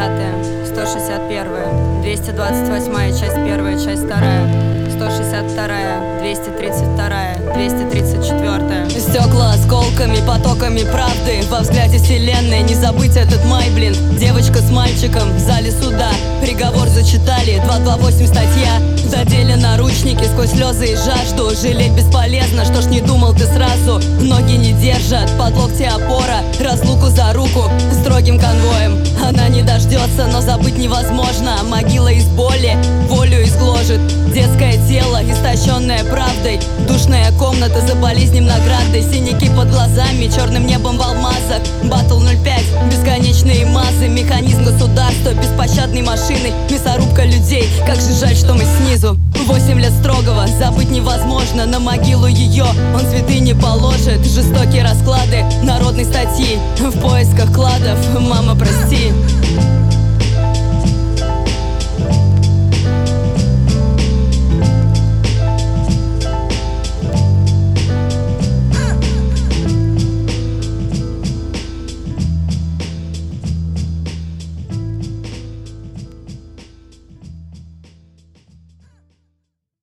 165, 161, 228, часть 1, часть 2, 162, 232, 234. Стекла осколками, потоками правды во взгляде вселенной. Не забыть этот май, блин. Девочка с мальчиком в зале суда. Приговор зачитали, 228 статья. Задели наручники сквозь слезы и жажду. Жалеть бесполезно, что ж не думал ты сразу. Ноги не держат, под локти опора. Разлуку за руку строгим конвоем. Она не дождется, но забыть невозможно. Могила из боли волю изгложит. Детское тело, истощенное правдой. Душная комната за болезнью наградой. Синяки под глазами, черным небом в алмазах. Батл 05, бесконечные мазы. Механизм государства, беспощадной машины. Мясорубка людей, как же жаль, что мы снизу. 8 лет строгого, забыть невозможно. На могилу ее он цветы не положит. Жестокие расклады народной статьи в поисках кладов, мама, прости.